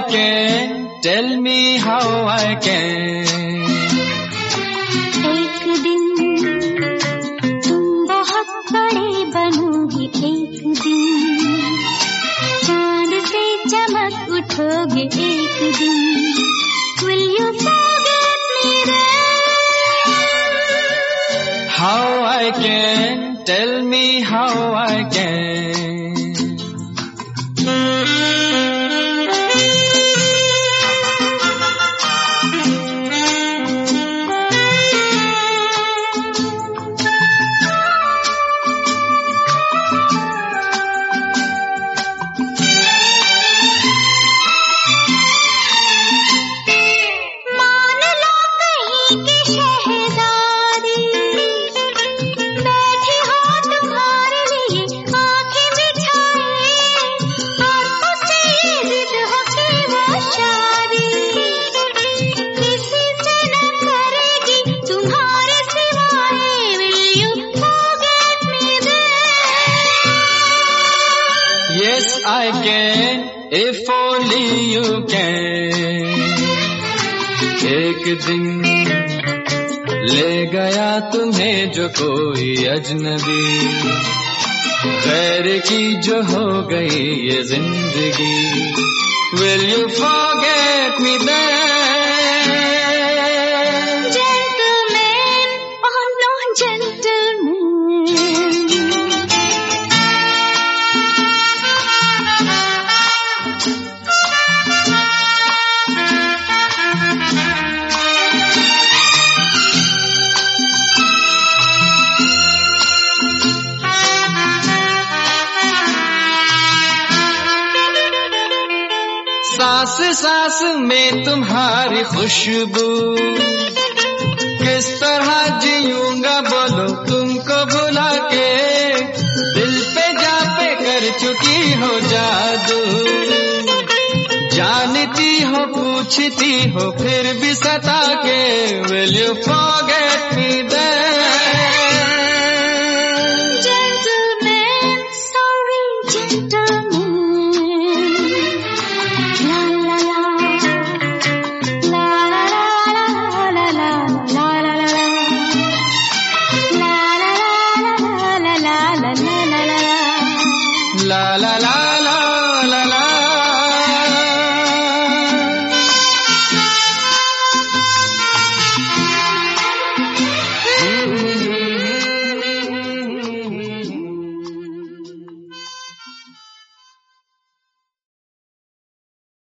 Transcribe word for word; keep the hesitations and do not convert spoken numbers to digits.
can, tell me how I can. एक दिन तुम बहुत बड़े बनोगे, एक दिन चांद से चमक उठोगे, एक दिन will you forget me then? How I can, tell me how I can. Yes, I can, if only you can. एक दिन ले गया तुम्हें जो कोई अजनबी, गैर की जो हो गई ये जिंदगी. Will you forget me then? Gentleman, oh no gentleman. सांस सांस में तुम्हारी खुशबू, किस तरह जीऊंगा बोलो तुमको भुला के. दिल पे जा पे कर चुकी हो जादू, जानती हो पूछती हो फिर भी सता के. Will you forget me then? Gentleman, sorry gentleman. La la la